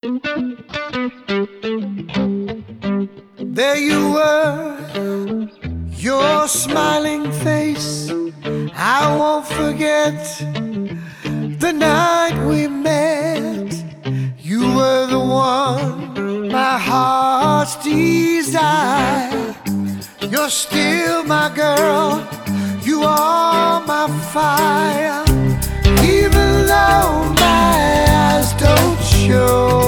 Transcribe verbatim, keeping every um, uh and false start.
There you were, your smiling face. I won't forget the night we met. You were the one, my heart's desire. You're still my girl, you are my fire. Even though my eyes don't show